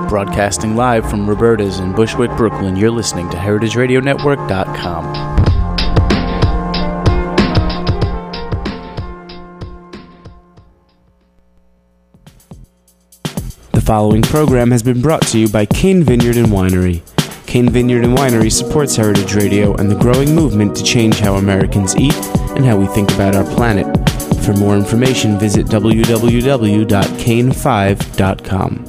Broadcasting live from Roberta's in Bushwick, Brooklyn, you're listening to HeritageRadioNetwork.com. The following program has been brought to you by Cain Vineyard and Winery. Cain Vineyard and Winery supports Heritage Radio and the growing movement to change how Americans eat and how we think about our planet. For more information, visit www.cain5.com.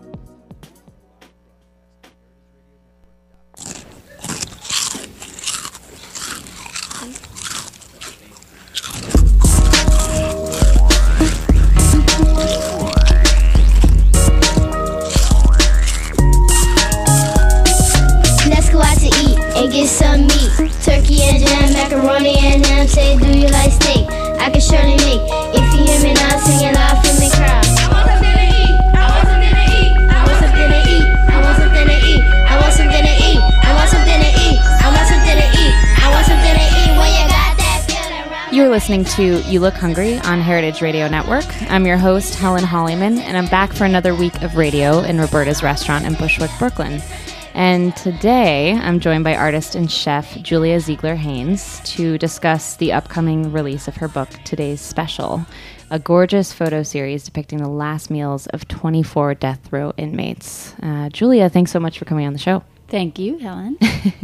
Listening to You Look Hungry on Heritage Radio Network. I'm your host, Helen Hollyman, and I'm back for another week of radio in Roberta's Restaurant in Bushwick, Brooklyn. And today, I'm joined by artist and chef Julia Ziegler-Haynes to discuss the upcoming release of her book, Today's Special, a gorgeous photo series depicting the last meals of 24 death row inmates. Julia, thanks so much for coming on the show. Thank you, Helen.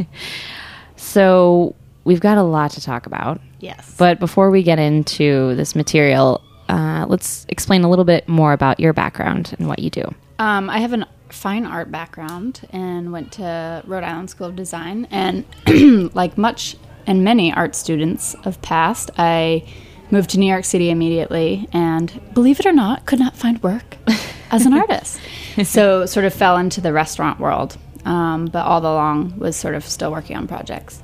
So, we've got a lot to talk about. Yes. But before we get into this material, let's explain a little bit more about your background and what you do. I have a fine art background and went to Rhode Island School of Design. And like many art students of past, I moved to New York City immediately and, believe it or not, could not find work as an artist. So sort of fell into the restaurant world, but all along was sort of still working on projects.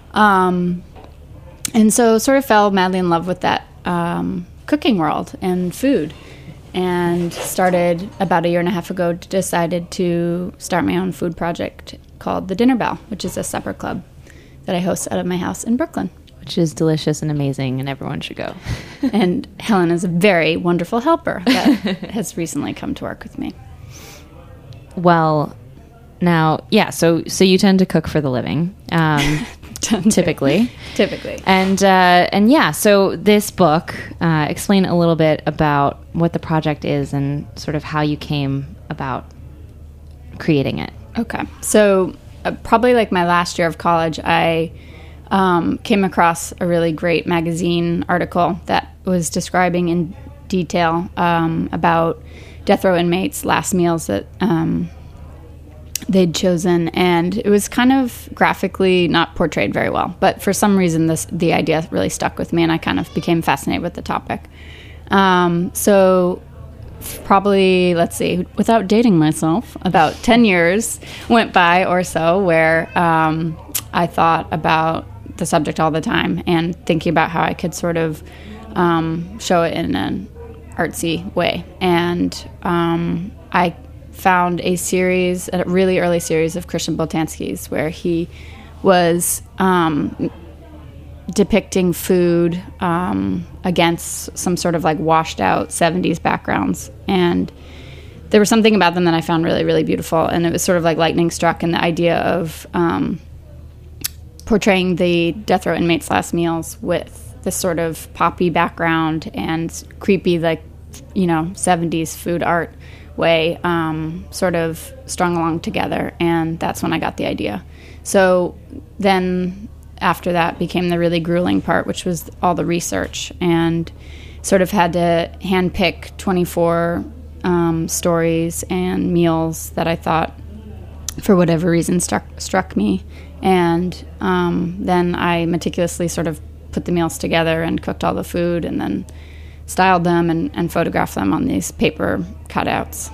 And so sort of fell madly in love with that cooking world and food, and started about a year and a half ago, decided to start my own food project called The Dinner Bell, which is a supper club that I host out of my house in Brooklyn. Which is delicious and amazing, and everyone should go. And Helen is a very wonderful helper that has recently come to work with me. Well, now, yeah, so you tend to cook for the living. Typically. And yeah, so this book, explain a little bit about what the project is and sort of how you came about creating it. Okay. So probably like my last year of college, I came across a really great magazine article that was describing in detail about death row inmates' last meals that they'd chosen, and it was kind of graphically not portrayed very well, but for some reason the idea really stuck with me, and I kind of became fascinated with the topic. So probably, let's see, without dating myself, about 10 years went by or so where I thought about the subject all the time and thinking about how I could sort of show it in an artsy way. And I found a really early series of Christian Boltanski's where he was depicting food against some sort of like washed out 70s backgrounds. And there was something about them that I found really, really beautiful. And it was sort of like lightning struck in the idea of portraying the death row inmates' last meals with this sort of poppy background and creepy, like, 70s food art way sort of strung along together, and that's when I got the idea. So then after that became the really grueling part, which was all the research, and sort of had to handpick 24 stories and meals that I thought for whatever reason struck me, and then I meticulously sort of put the meals together and cooked all the food and then styled them and photographed them on these paper cutouts.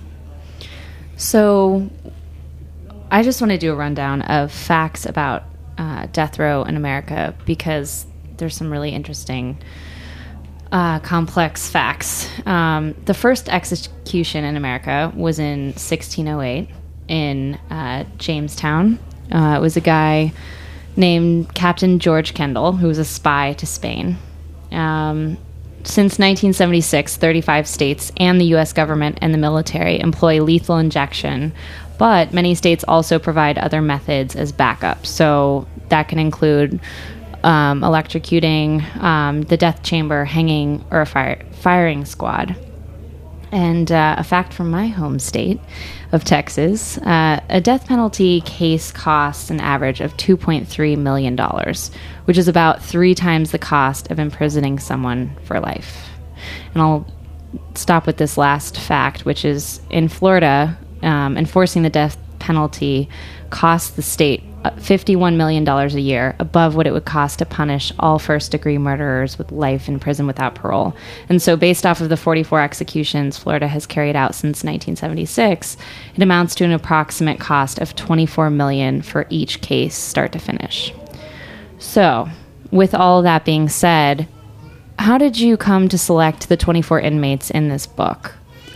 So I just want to do a rundown of facts about death row in America, because there's some really interesting, complex facts. The first execution in America was in 1608 in Jamestown. It was a guy named Captain George Kendall, who was a spy to Spain. Since 1976, 35 states and the U.S. government and the military employ lethal injection, but many states also provide other methods as backup. So that can include electrocuting, the death chamber, hanging, or a firing squad. And a fact from my home state of Texas, a death penalty case costs an average of $2.3 million, which is about 3 times the cost of imprisoning someone for life. And I'll stop with this last fact, which is in Florida, enforcing the death penalty costs the state $51 million a year, above what it would cost to punish all first-degree murderers with life in prison without parole. And so based off of the 44 executions Florida has carried out since 1976, it amounts to an approximate cost of $24 million for each case, start to finish. So, with all that being said, how did you come to select the 24 inmates in this book?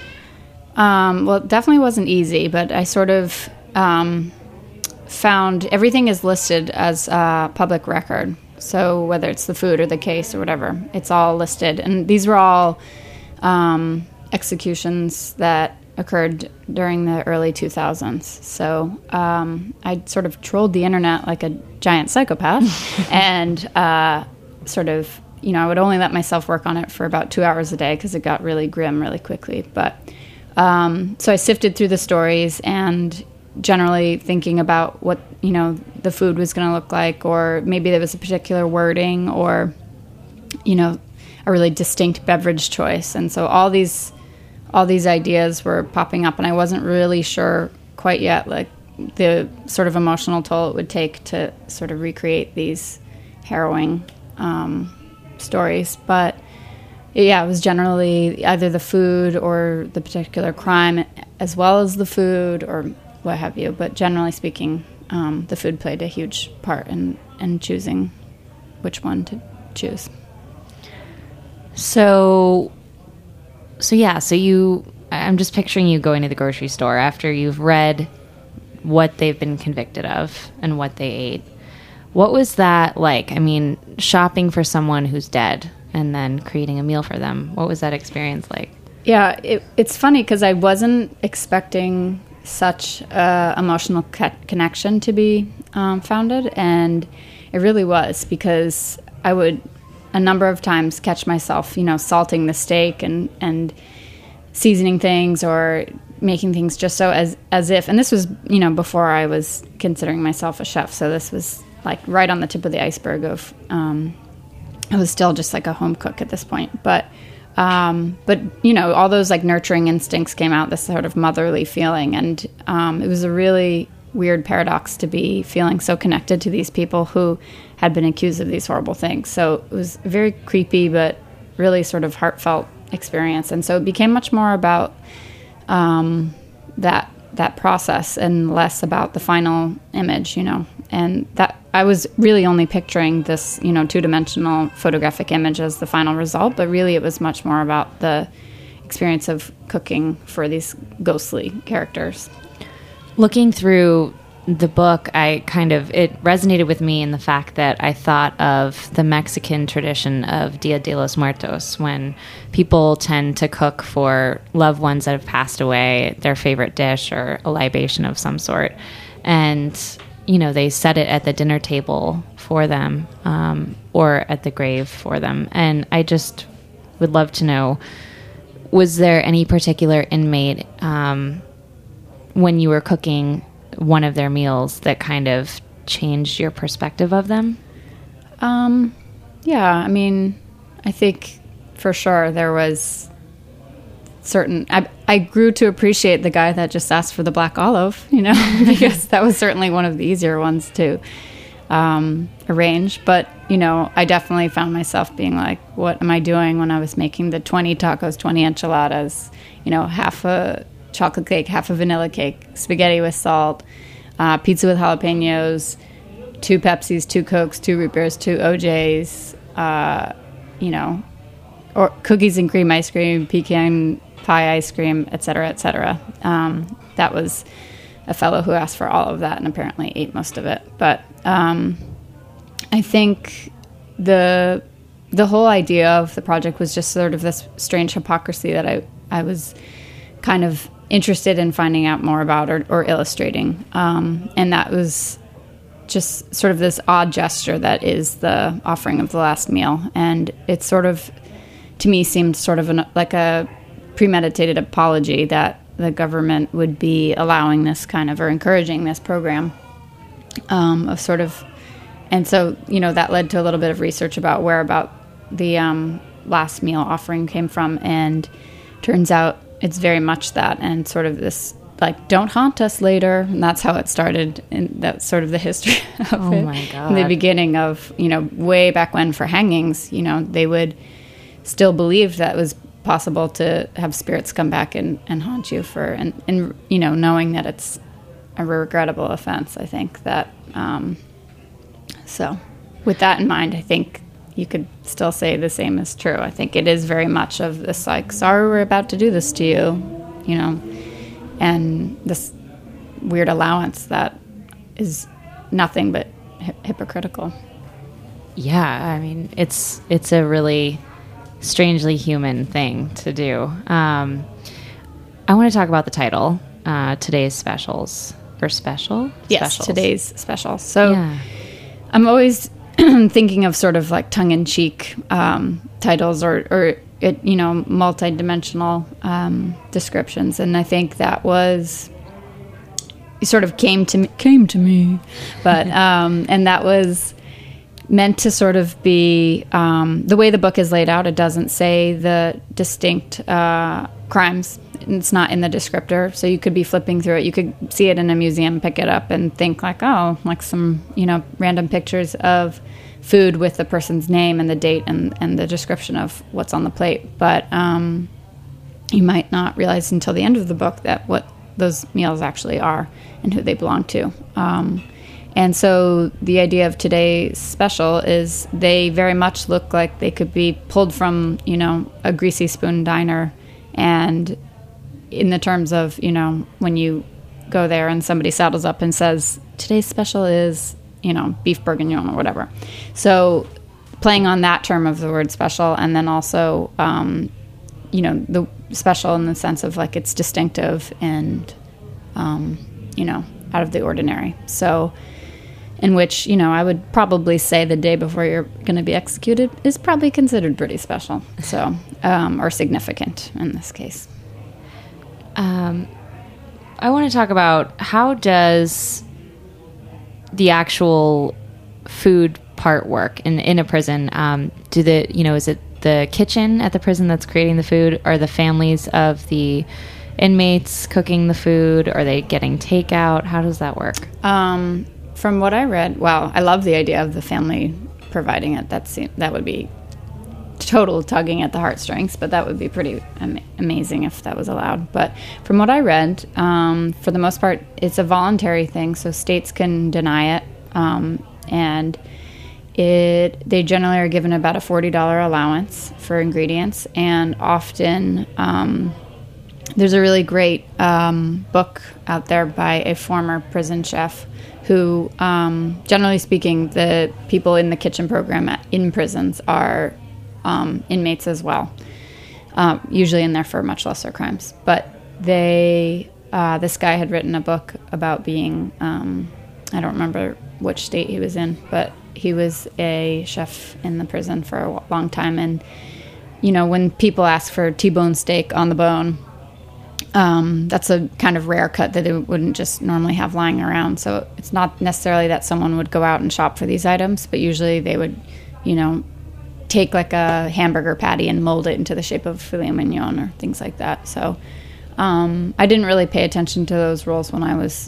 Well, it definitely wasn't easy, but I sort of found everything is listed as public record. So whether it's the food or the case or whatever, it's all listed. And these were all executions that occurred during the early 2000s. So I sort of trolled the internet like a giant psychopath and sort of, I would only let myself work on it for about 2 hours a day because it got really grim really quickly. But so I sifted through the stories and generally thinking about what, the food was going to look like, or maybe there was a particular wording or, a really distinct beverage choice. And so all these ideas were popping up, and I wasn't really sure quite yet, like the sort of emotional toll it would take to sort of recreate these harrowing stories. But yeah, it was generally either the food or the particular crime, as well as the food or what have you. But generally speaking, the food played a huge part in choosing which one to choose. So I'm just picturing you going to the grocery store after you've read what they've been convicted of and what they ate. What was that like? I mean, shopping for someone who's dead and then creating a meal for them. What was that experience like? Yeah, it's funny because I wasn't expecting such emotional connection to be founded, and it really was, because I would a number of times catch myself, salting the steak and seasoning things or making things just so as if, and this was, before I was considering myself a chef, so this was like right on the tip of the iceberg of, I was still just like a home cook at this point, but all those like nurturing instincts came out, this sort of motherly feeling, and it was a really weird paradox to be feeling so connected to these people who had been accused of these horrible things. So it was a very creepy but really sort of heartfelt experience, and so it became much more about that process and less about the final image, and that I was really only picturing this, two-dimensional photographic image as the final result, but really it was much more about the experience of cooking for these ghostly characters. Looking through the book, it resonated with me in the fact that I thought of the Mexican tradition of Dia de los Muertos, when people tend to cook for loved ones that have passed away, their favorite dish or a libation of some sort. And they set it at the dinner table for them, or at the grave for them. And I just would love to know, was there any particular inmate, when you were cooking one of their meals, that kind of changed your perspective of them? Yeah, I mean, I think for sure there was certain... I grew to appreciate the guy that just asked for the black olive, because that was certainly one of the easier ones to arrange. But, I definitely found myself being like, what am I doing when I was making the 20 tacos, 20 enchiladas, half a chocolate cake, half a vanilla cake, spaghetti with salt, pizza with jalapenos, 2 Pepsis, 2 Cokes, 2 root beers, 2 OJs, or cookies and cream ice cream, pecan pie ice cream, et cetera, et cetera. That was a fellow who asked for all of that and apparently ate most of it. But I think the the whole idea of the project was just sort of this strange hypocrisy that I was kind of interested in finding out more about or illustrating. And that was just sort of this odd gesture that is the offering of the last meal. And it sort of, to me, seemed sort of like a premeditated apology that the government would be allowing this kind of, or encouraging this program of sort of, and so, that led to a little bit of research about where about the last meal offering came from, and turns out it's very much that, and sort of this, like, don't haunt us later, and that's how it started, and that's sort of the history of it. Oh my God. In the beginning of, way back when for hangings, they would still believe that it was possible to have spirits come back and haunt you for, and knowing that it's a regrettable offense. I think that, so with that in mind, I think you could still say the same is true. I think it is very much of this, like, sorry we're about to do this to you, and this weird allowance that is nothing but hypocritical. Yeah, I mean, it's a really strangely human thing to do. I want to talk about the title, Today's Specials. Or special? Yes, Specials. Today's Special. So Yeah. I'm always thinking of sort of like tongue-in-cheek titles or multi-dimensional descriptions, and I think that was sort of came to me, but and that was meant to sort of be the way the book is laid out. It doesn't say the distinct crimes. It's not in the descriptor, so you could be flipping through it. You could see it in a museum, pick it up, and think like, oh, like some random pictures of food with the person's name and the date and the description of what's on the plate. But you might not realize until the end of the book that what those meals actually are and who they belong to. And so the idea of Today's Special is they very much look like they could be pulled from, a greasy spoon diner. And in the terms of, when you go there and somebody saddles up and says, today's special is, beef bourguignon or whatever. So playing on that term of the word special, and then also, the special in the sense of like it's distinctive and, out of the ordinary. So in which, I would probably say the day before you're going to be executed is probably considered pretty special. So, or significant in this case. I want to talk about how does the actual food part work in a prison? Is it the kitchen at the prison that's creating the food? Are the families of the inmates cooking the food? Are they getting takeout? How does that work? From what I read, I love the idea of the family providing it. That would be total tugging at the heartstrings, but that would be pretty amazing if that was allowed. But from what I read, for the most part, it's a voluntary thing, so states can deny it, and they generally are given about a $40 allowance for ingredients, and often there's a really great book out there by a former prison chef who, generally speaking, the people in the kitchen program in prisons are inmates as well, usually in there for much lesser crimes. But this guy had written a book about being, I don't remember which state he was in, but he was a chef in the prison for a long time. And, when people ask for T-bone steak on the bone, that's a kind of rare cut that they wouldn't just normally have lying around. So it's not necessarily that someone would go out and shop for these items, but usually they would, take like a hamburger patty and mold it into the shape of filet mignon or things like that. So I didn't really pay attention to those rules when I was,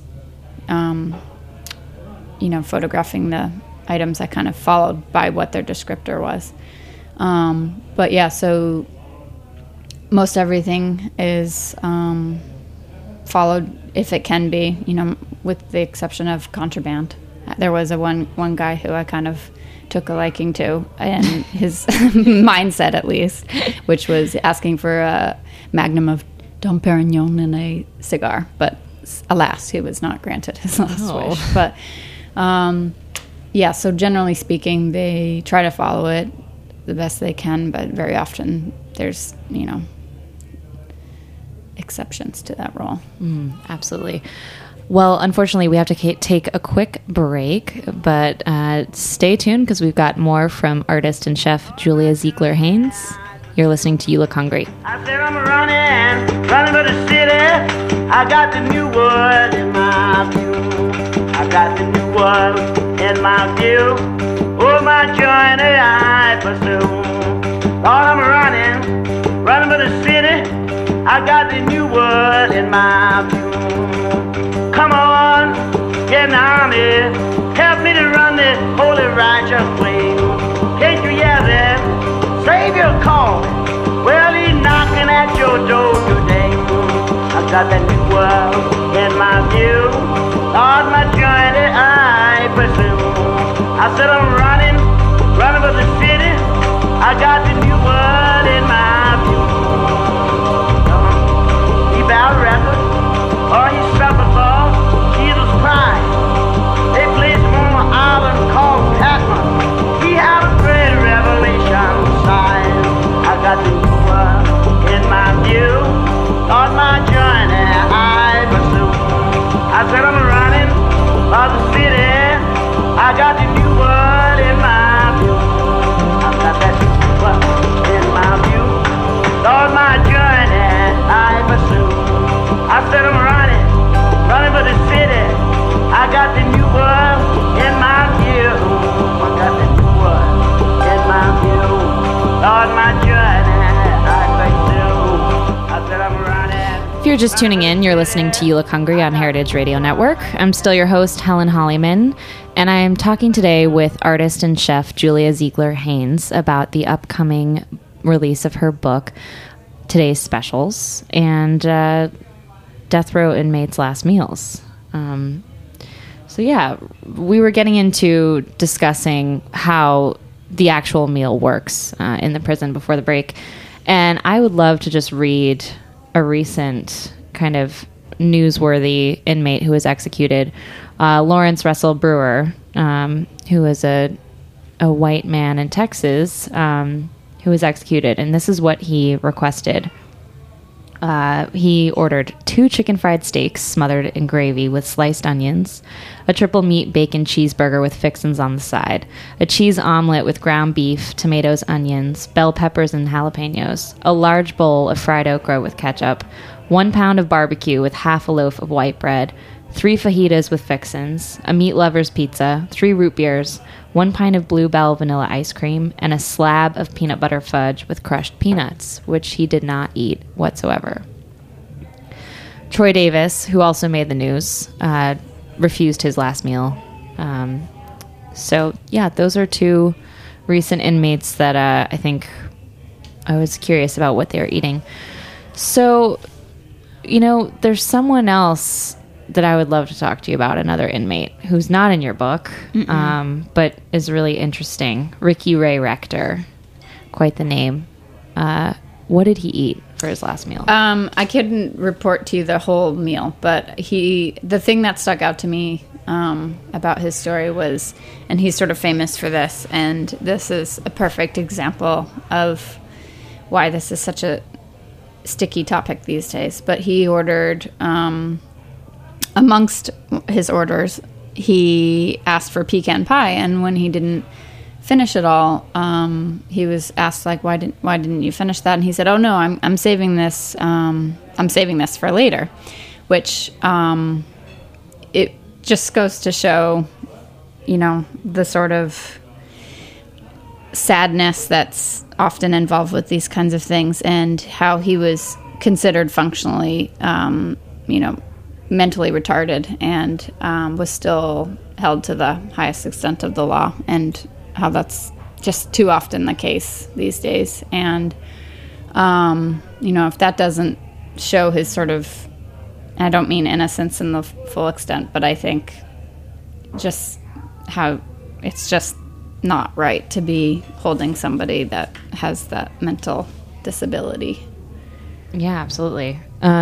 photographing the items. I kind of followed by what their descriptor was. But yeah, so most everything is followed if it can be, with the exception of contraband. There was one guy who I kind of took a liking to, and his mindset at least, which was asking for a magnum of Dom Perignon and a cigar. But alas, he was not granted his last wish. But so generally speaking, they try to follow it. the best they can, but very often there's, exceptions to that rule. Absolutely. Well, unfortunately, we have to take a quick break, but stay tuned because we've got more from artist and chef Julia Ziegler-Haynes. You're listening to You Look Hungry. I said I'm running for the city. I got the new world in my view. I got the new world in my view. Oh, my journey I pursue. Lord, I'm running for the city. I got the new world in my view. Come on, get an army. Help me to run this holy righteous way. Can't you hear that? Savior calling. Well, he's knocking at your door today. I got that new world in my view. Lord, my journey I pursue. I said I'm running for the city. I got the new world in my view. He bowed record, or he suffered for Jesus Christ. They placed him on an island called Patmos. He had a great revelation sign. I got the new world in my view. On my journey I pursue. I said I'm running for the city. I got the new world in my view. I got that new world in my view. On my journey I pursue. I said I'm running for the city. I got the new world in my view. I got the new world in my view. On my journey I pursue. I said I'm running. If you're just tuning in, you're listening to You Look Hungry on Heritage Radio Network. I'm still your host, Helen Hollyman, and I am talking today with artist and chef Julia Ziegler-Haynes about the upcoming release of her book, Today's Specials, and Death Row Inmates' Last Meals. So yeah, we were getting into discussing how the actual meal works in the prison before the break, and I would love to just read a recent kind of newsworthy inmate who was executed, Lawrence Russell Brewer, who was a white man in Texas who was executed, and this is what he requested. He ordered 2 chicken fried steaks smothered in gravy with sliced onions, a triple meat bacon cheeseburger with fixins on the side, a cheese omelet with ground beef, tomatoes, onions, bell peppers, and jalapenos, a large bowl of fried okra with ketchup, 1 pound of barbecue with half a loaf of white bread, 3 fajitas with fixins, a meat lover's pizza, 3 root beers, 1 pint of Blue Bell vanilla ice cream, and a slab of peanut butter fudge with crushed peanuts, which he did not eat whatsoever. Troy Davis, who also made the news, refused his last meal. So, yeah, those are 2 recent inmates that I think I was curious about what they were eating. So, there's someone else that I would love to talk to you about, another inmate who's not in your book, but is really interesting. Ricky Ray Rector, quite the name. What did he eat for his last meal? I couldn't report to you the whole meal, but the thing that stuck out to me about his story was, and he's sort of famous for this, and this is a perfect example of why this is such a sticky topic these days, but he ordered... amongst his orders, he asked for pecan pie, and when he didn't finish it all, he was asked, like, why didn't you finish that? And he said, "Oh no, I'm saving this. I'm saving this for later," which it just goes to show, the sort of sadness that's often involved with these kinds of things, and how he was considered functionally, mentally retarded, and was still held to the highest extent of the law, and how that's just too often the case these days. And if that doesn't show his sort of, I don't mean innocence in the full extent, but I think just how it's just not right to be holding somebody that has that mental disability. Yeah, absolutely.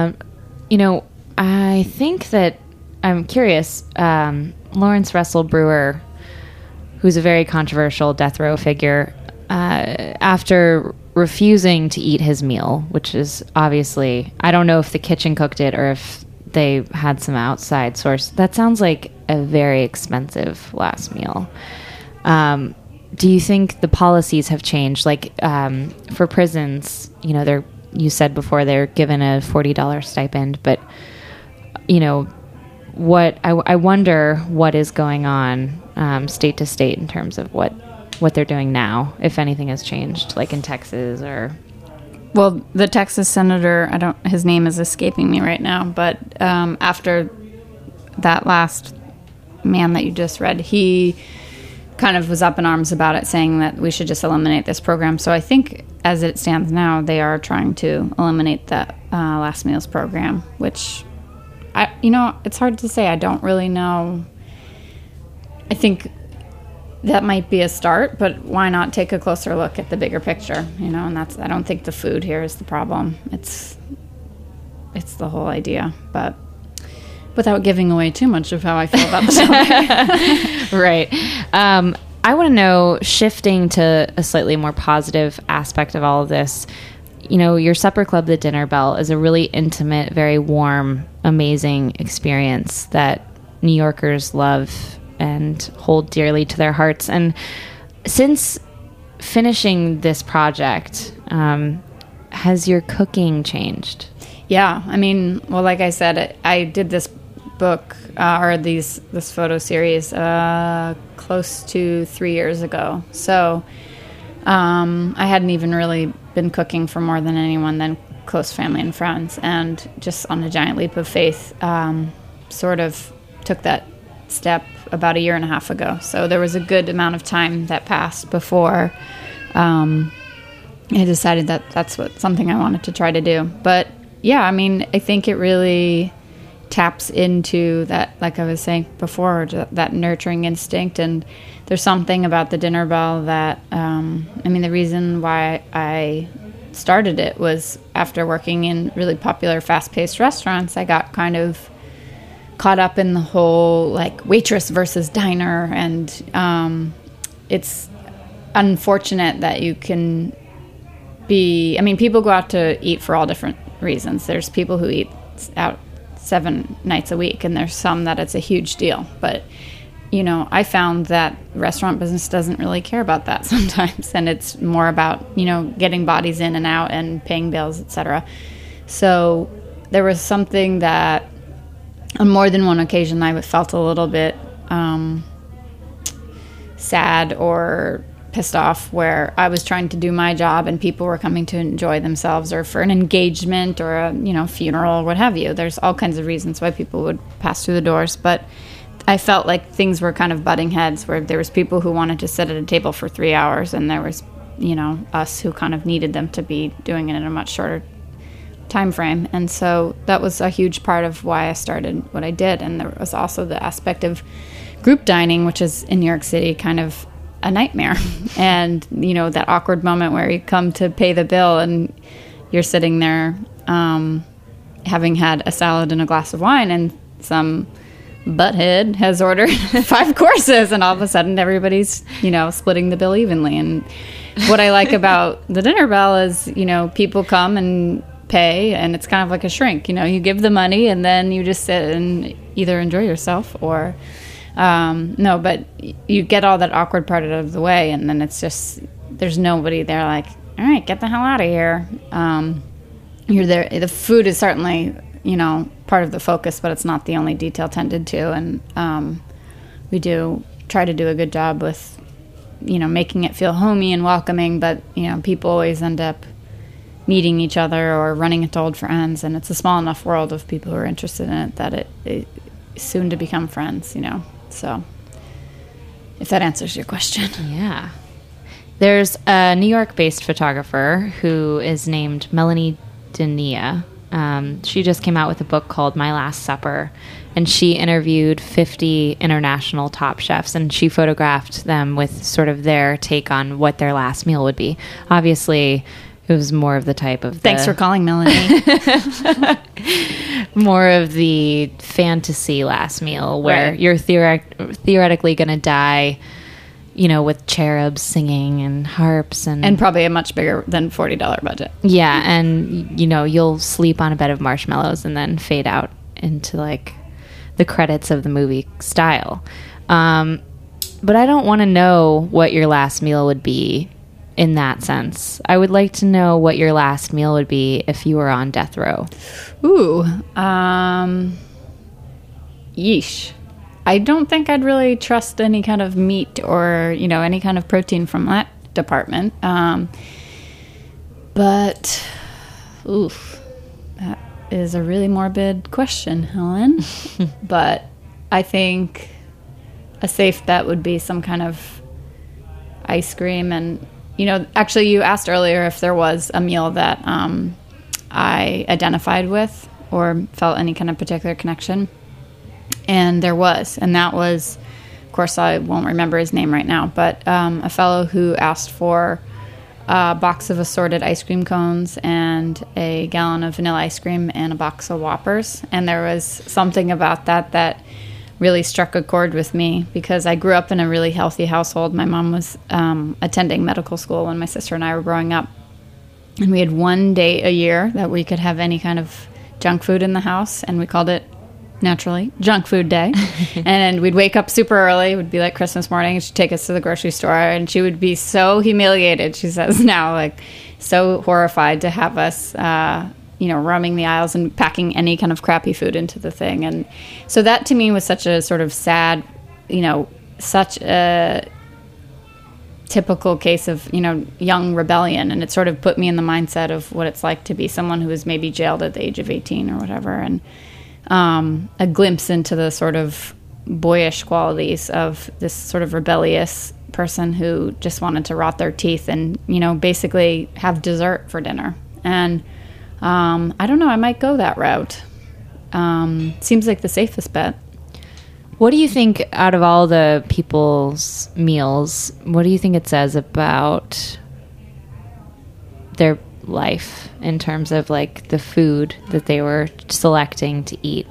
I think that I'm curious. Lawrence Russell Brewer, who's a very controversial death row figure, after refusing to eat his meal, which is obviously, I don't know if the kitchen cooked it or if they had some outside source. That sounds like a very expensive last meal. Do you think the policies have changed? Like for prisons, you know, you said before they're given a $40 stipend, but you know, I wonder what is going on state to state in terms of what they're doing now, if anything has changed, like in Texas or... Well, the Texas senator, his name is escaping me right now, but after that last man that you just read, he kind of was up in arms about it, saying that we should just eliminate this program. So I think as it stands now, they are trying to eliminate the last meals program, which, it's hard to say. I don't really know. I think that might be a start, but why not take a closer look at the bigger picture, and I don't think the food here is the problem. It's the whole idea, but without giving away too much of how I feel about the topic. Right. I want to know, shifting to a slightly more positive aspect of all of this, your supper club, the Dinner Bell, is a really intimate, very warm, amazing experience that New Yorkers love and hold dearly to their hearts. And since finishing this project, has your cooking changed? Yeah. Like I said, I did this book this photo series close to 3 years ago. So I hadn't even really been cooking for more than anyone than close family and friends. And just on a giant leap of faith, sort of took that step about 1.5 years ago. So there was a good amount of time that passed before I decided that that's something I wanted to try to do. But yeah, I think it really taps into that, like I was saying before, that nurturing instinct. And there's something about the Dinner Bell that, the reason why I started it was after working in really popular fast-paced restaurants, I got kind of caught up in the whole like waitress versus diner, and it's unfortunate that you can be, people go out to eat for all different reasons. There's people who eat out 7 nights a week, and there's some that it's a huge deal. But I found that restaurant business doesn't really care about that sometimes, and it's more about getting bodies in and out and paying bills, etc. So there was something that on more than one occasion I felt a little bit sad or pissed off, where I was trying to do my job and people were coming to enjoy themselves or for an engagement or a funeral or what have you. There's all kinds of reasons why people would pass through the doors, but I felt like things were kind of butting heads, where there was people who wanted to sit at a table for 3 hours, and there was us who kind of needed them to be doing it in a much shorter time frame. And so that was a huge part of why I started what I did. And there was also the aspect of group dining, which is in New York City kind of a nightmare. And that awkward moment where you come to pay the bill and you're sitting there having had a salad and a glass of wine, and some butthead has ordered 5 courses, and all of a sudden everybody's splitting the bill evenly. And what I like about the Dinner Bell is people come and pay, and it's kind of like a shrink. You give the money and then you just sit and either enjoy yourself or but you get all that awkward part out of the way, and then it's just, there's nobody there like, all right, get the hell out of here. You're there. The food is certainly part of the focus, but it's not the only detail tended to. And we do try to do a good job with making it feel homey and welcoming, but people always end up meeting each other or running into old friends, and it's a small enough world of people who are interested in it that it is soon to become friends, So if that answers your question. Yeah. There's a New York-based photographer who is named Melanie Denia. She just came out with a book called My Last Supper, and she interviewed 50 international top chefs, and she photographed them with sort of their take on what their last meal would be. Obviously, it was more of the type of... Thanks for calling, Melanie. More of the fantasy last meal where you're theoretically going to die, with cherubs singing and harps And probably a much bigger than $40 budget. Yeah, and you'll sleep on a bed of marshmallows and then fade out into like the credits of the movie style. But I don't want to know what your last meal would be in that sense. I would like to know what your last meal would be if you were on death row. Ooh, yeesh. I don't think I'd really trust any kind of meat or, any kind of protein from that department. But, oof, that is a really morbid question, Helen. But I think a safe bet would be some kind of ice cream. And, actually you asked earlier if there was a meal that I identified with or felt any kind of particular connection. And there was, and that was, of course, I won't remember his name right now, but a fellow who asked for a box of assorted ice cream cones and a gallon of vanilla ice cream and a box of Whoppers. And there was something about that really struck a chord with me because I grew up in a really healthy household. My mom was attending medical school when my sister and I were growing up. And we had one day a year that we could have any kind of junk food in the house, and we called it, naturally, junk food day. And we'd wake up super early. It would be like Christmas morning. She'd take us to the grocery store, and she would be so humiliated, she says now, like so horrified to have us, roaming the aisles and packing any kind of crappy food into the thing. And so that to me was such a sort of sad, such a typical case of, young rebellion. And it sort of put me in the mindset of what it's like to be someone who was maybe jailed at the age of 18 or whatever. And a glimpse into the sort of boyish qualities of this sort of rebellious person who just wanted to rot their teeth and, basically have dessert for dinner. And I don't know, I might go that route. Seems like the safest bet. What do you think, out of all the people's meals, what do you think it says about their life in terms of like the food that they were selecting to eat?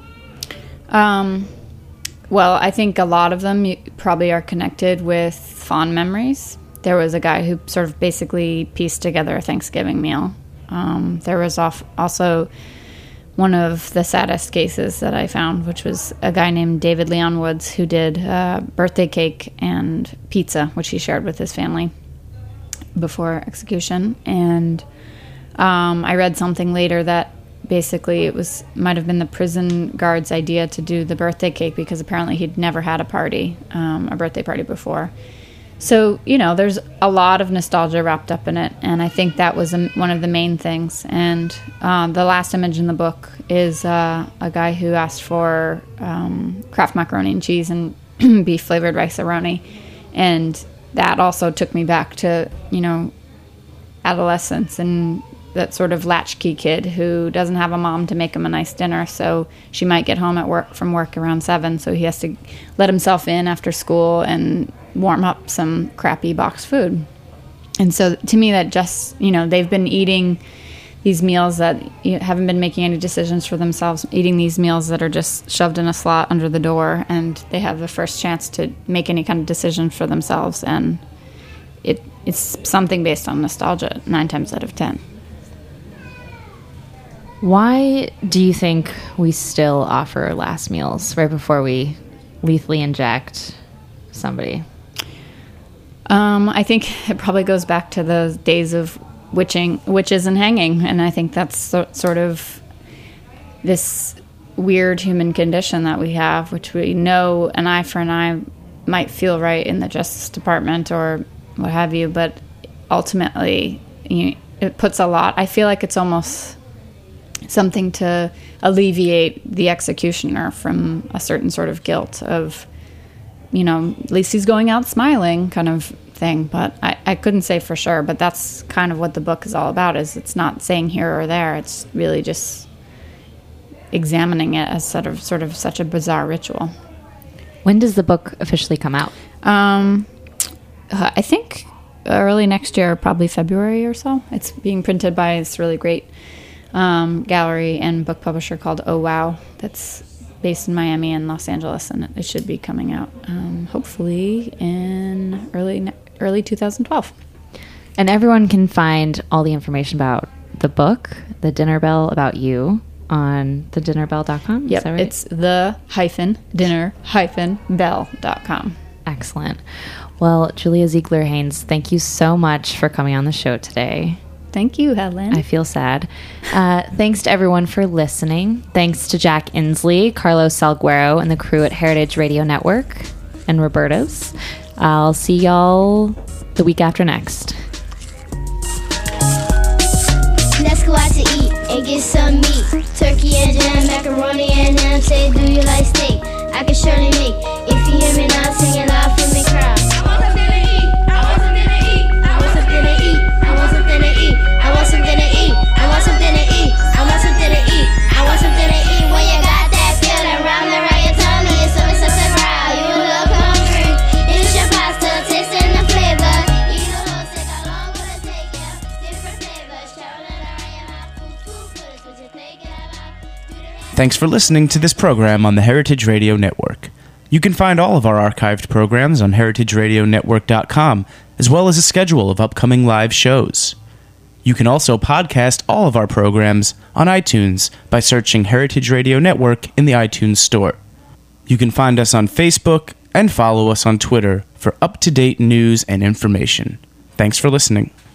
Well, I think a lot of them probably are connected with fond memories. There was a guy who sort of basically pieced together a Thanksgiving meal. There was also one of the saddest cases that I found, which was a guy named David Leon Woods who did birthday cake and pizza, which he shared with his family before execution. And I read something later that basically it might have been the prison guard's idea to do the birthday cake because apparently he'd never had a birthday party before. So, there's a lot of nostalgia wrapped up in it, and I think that was one of the main things. And the last image in the book is a guy who asked for Kraft macaroni and cheese and beef-flavored rice-a-roni, and that also took me back to, adolescence and that sort of latchkey kid who doesn't have a mom to make him a nice dinner, so she might get home from work around 7, so he has to let himself in after school and warm up some crappy box food. And so to me that just, they've been eating these meals that haven't been making any decisions for themselves, eating these meals that are just shoved in a slot under the door, and they have the first chance to make any kind of decision for themselves. And it's something based on nostalgia 9 times out of 10. Why do you think we still offer last meals right before we lethally inject somebody? I think it probably goes back to the days of witches and hanging, and I think that's sort of this weird human condition that we have, which we know an eye for an eye might feel right in the Justice Department or what have you, but ultimately it puts a lot. I feel like it's almost something to alleviate the executioner from a certain sort of guilt of, at least he's going out smiling kind of thing. But I couldn't say for sure, but that's kind of what the book is all about, is it's not saying here or there. It's really just examining it as sort of such a bizarre ritual. When does the book officially come out? I think early next year, probably February or so. It's being printed by this really great gallery and book publisher called Oh Wow. That's based in Miami and Los Angeles, and it should be coming out hopefully in early 2012. And everyone can find all the information about the book, The Dinner Bell About You, on thedinnerbell.com. Yep, Is that right? it's the-dinner-bell.com. Excellent. Well, Julia Ziegler-Haynes, thank you so much for coming on the show today. Thank you, Helen. I feel sad. Thanks to everyone for listening. Thanks to Jack Inslee, Carlos Salguero, and the crew at Heritage Radio Network and Roberta's. I'll see y'all the week after next. Let's go out to eat and get some meat. Turkey and jam, macaroni and ham. Say, do you like steak? I can surely make. If you hear me now, sing it loud for me, crowd. I want something to eat. I want something to eat. I want something to eat. I want something to eat. I want something to eat. I want something to eat. I want something to eat. I want something to eat. When you got that feeling round around your tummy, it's something so proud. You look hungry. It's your pasta, tasting the flavor. Eat a whole stick, how long will it take you? Different flavors, traveling around your mouth. Food is what you're thinking about. Thanks for listening to this program on the Heritage Radio Network. You can find all of our archived programs on heritageradionetwork.com, as well as a schedule of upcoming live shows. You can also podcast all of our programs on iTunes by searching Heritage Radio Network in the iTunes Store. You can find us on Facebook and follow us on Twitter for up-to-date news and information. Thanks for listening.